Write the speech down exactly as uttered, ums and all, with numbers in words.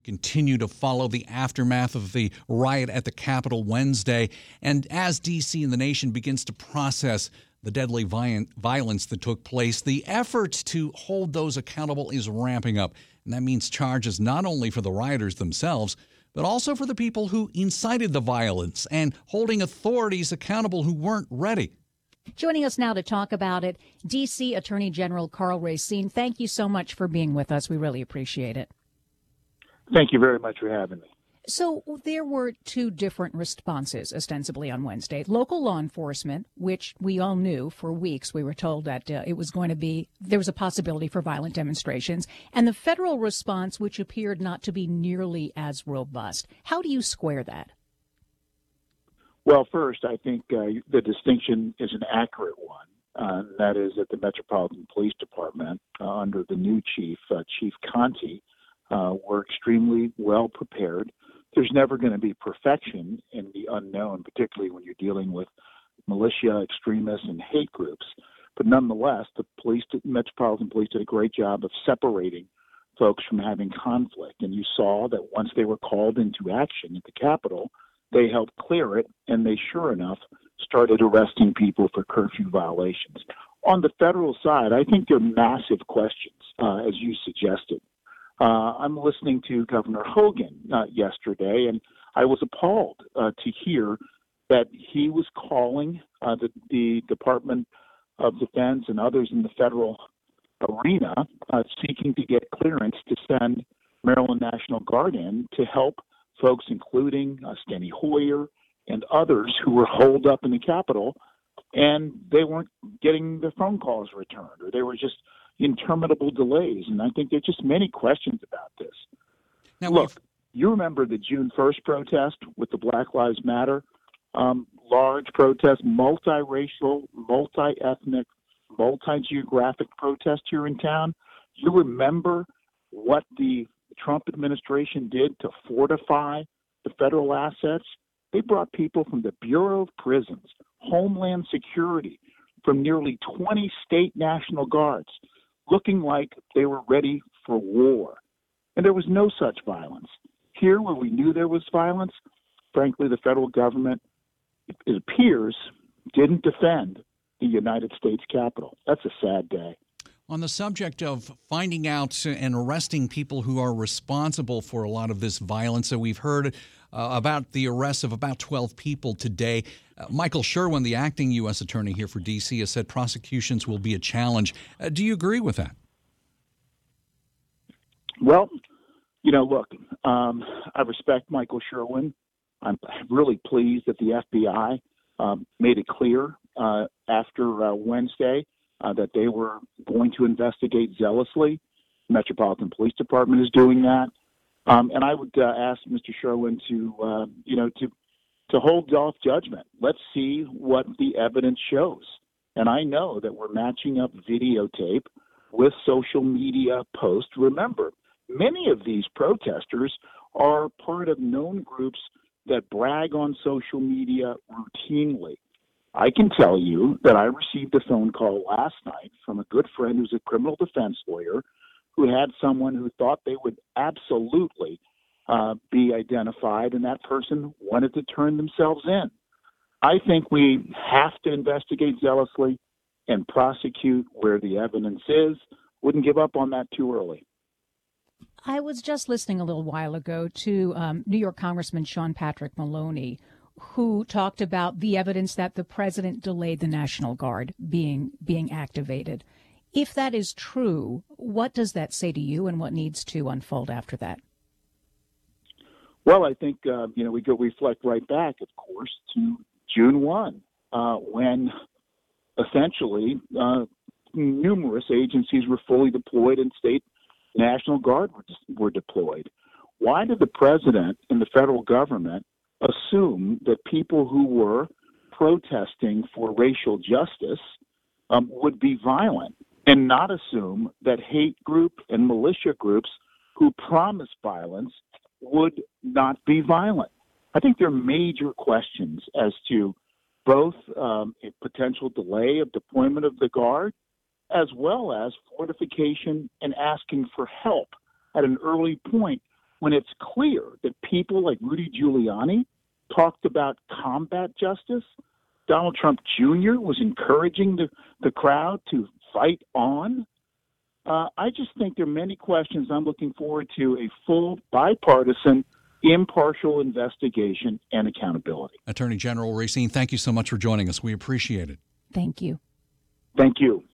Continue to follow the aftermath of the riot at the Capitol Wednesday. And as D C and the nation begins to process the deadly violence that took place, the effort to hold those accountable is ramping up. And that means charges not only for the rioters themselves, but also for the people who incited the violence and holding authorities accountable who weren't ready. Joining us now to talk about it, D C Attorney General Karl Racine. Thank you so much for being with us. We really appreciate it. Thank you very much for having me. So there were two different responses, ostensibly, on Wednesday. Local law enforcement, which we all knew for weeks, we were told that uh, it was going to be, there was a possibility for violent demonstrations, and the federal response, which appeared not to be nearly as robust. How do you square that? Well, first, I think uh, the distinction is an accurate one. Uh, that is that the Metropolitan Police Department, uh, under the new chief, uh, Chief Conti, Uh, we're extremely well prepared. There's never going to be perfection in the unknown, particularly when you're dealing with militia, extremists, and hate groups. But nonetheless, the police, Metropolitan Police did a great job of separating folks from having conflict. And you saw that once they were called into action at the Capitol, they helped clear it, and they sure enough started arresting people for curfew violations. On the federal side, I think there are massive questions, uh, as you suggested. Uh, I'm listening to Governor Hogan uh, yesterday, and I was appalled uh, to hear that he was calling uh, the, the Department of Defense and others in the federal arena uh, seeking to get clearance to send Maryland National Guard in to help folks, including uh, Steny Hoyer and others who were holed up in the Capitol, and they weren't getting their phone calls returned, or they were just interminable delays. And I think there's just many questions about this. Now, look, you remember the June first protest with the Black Lives Matter, um, large protest, multiracial, multi-ethnic, multi-geographic protest here in town. You remember what the Trump administration did to fortify the federal assets? They brought people from the Bureau of Prisons, Homeland Security, from nearly twenty state National Guards, looking like they were ready for war. And there was no such violence. Here, where we knew there was violence, frankly, the federal government, it appears, didn't defend the United States Capitol. That's a sad day. On the subject of finding out and arresting people who are responsible for a lot of this violence, so we've heard uh, about the arrests of about twelve people today. Uh, Michael Sherwin, the acting U S attorney here for D C, has said prosecutions will be a challenge. Uh, do you agree with that? Well, you know, look, um, I respect Michael Sherwin. I'm really pleased that the F B I um, made it clear uh, after uh, Wednesday uh, that they were going to investigate zealously. The Metropolitan Police Department is doing that. Um, and I would uh, ask Mister Sherwin to, uh, you know, to to hold off judgment. Let's see what the evidence shows. And I know that we're matching up videotape with social media posts. Remember, many of these protesters are part of known groups that brag on social media routinely. I can tell you that I received a phone call last night from a good friend who's a criminal defense lawyer who had someone who thought they would absolutely uh, be identified, and that person wanted to turn themselves in. I think we have to investigate zealously and prosecute where the evidence is. Wouldn't give up on that too early. I was just listening a little while ago to um, New York Congressman Sean Patrick Maloney, who talked about the evidence that the president delayed the National Guard being being activated. If that is true, what does that say to you, and what needs to unfold after that? Well, I think, uh, you know, we go reflect right back, of course, to June first, uh, when essentially uh, numerous agencies were fully deployed and state National Guard were, were deployed. Why did the president and the federal government assume that people who were protesting for racial justice um, would be violent, and not assume that hate group and militia groups who promise violence would not be violent? I think there are major questions as to both um, a potential delay of deployment of the Guard, as well as fortification and asking for help at an early point when it's clear that people like Rudy Giuliani talked about combat justice, Donald Trump Junior was encouraging the, the crowd to fight on. Uh, I just think there are many questions. I'm looking forward to a full, bipartisan, impartial investigation and accountability. Attorney General Racine, thank you so much for joining us. We appreciate it. Thank you. Thank you.